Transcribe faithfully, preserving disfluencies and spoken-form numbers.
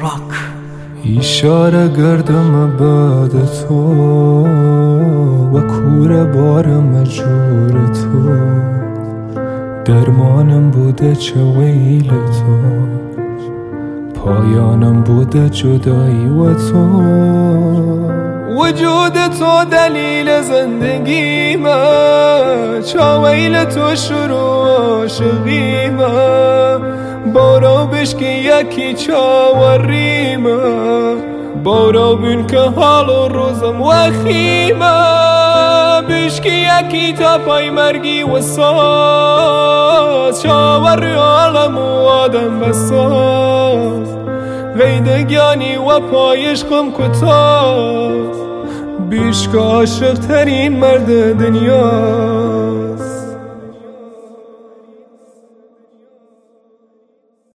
راک. اشاره گردم بعد تو و کوره بارم جور تو، درمانم بوده چه ویل تو، پایانم بوده جدایی و تو. وجود تو دلیل زندگیمه، چه ویل تو شروع عاشقیمه. بارا بشکی یکی چاوریمه، بارا بین که حال و روزم وخیمه. بشکی یکی تا پای مرگی و ساز، چاوری عالم و آدم بساز. غیدگانی و پایش خم کتاز، بیشک عاشق ترین مرد دنیا.